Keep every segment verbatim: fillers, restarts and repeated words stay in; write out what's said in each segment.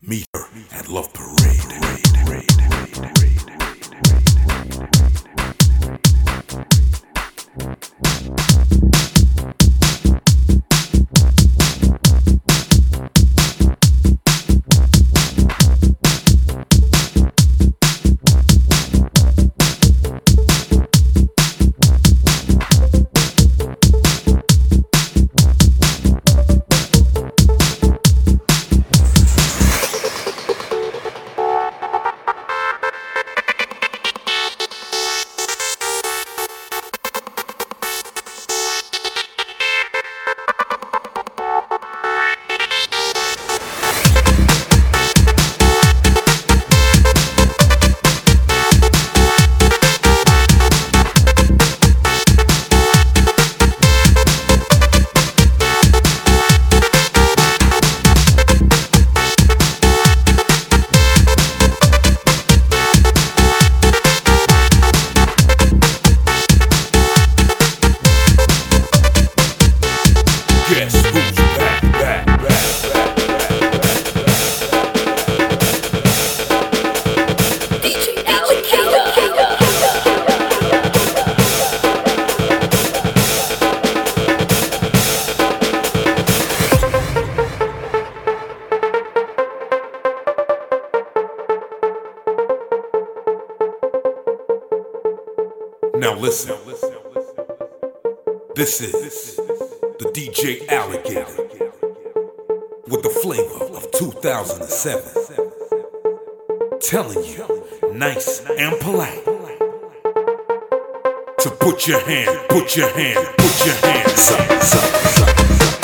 Meet her at Love Parade. Guess who's back, back, back, back, back. D J Alligator. Now listen, this is the D J Alligator with the flavor of two thousand seven, telling you nice and polite to put your hand, put your hand, put your hands up, up, up.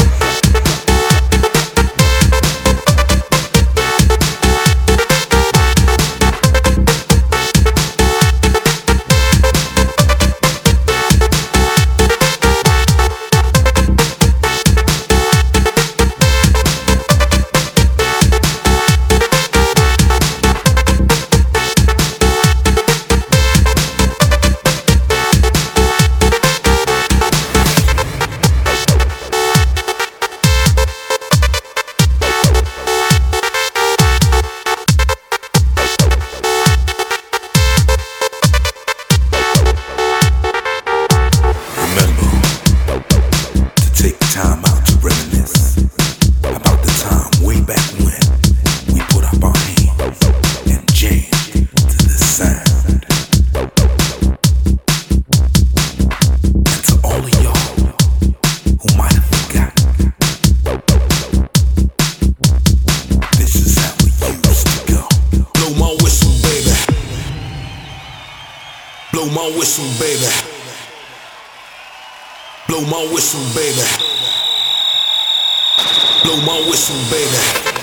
Time out to reminisce about the time way back when we put up our hands and jammed to the sound. And to all of y'all who might have forgotten, this is how we used to go. Blow my whistle, baby. Blow my whistle, baby. Blow my whistle, baby. Blow my whistle, baby.